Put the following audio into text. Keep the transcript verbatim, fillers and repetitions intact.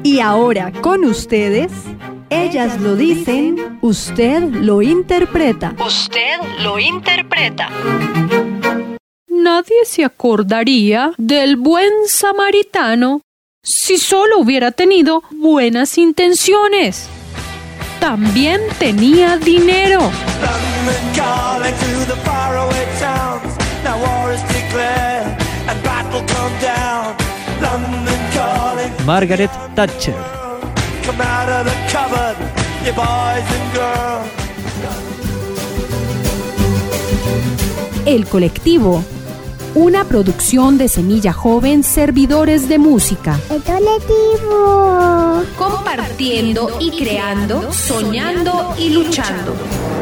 Y ahora con ustedes, ellas lo dicen, usted lo interpreta. Usted lo interpreta. Nadie se acordaría del buen samaritano si solo hubiera tenido buenas intenciones. También tenía dinero. Margaret Thatcher. El colectivo, una producción de Semilla Joven Servidores de Música. El colectivo. Compartiendo y creando, soñando y luchando.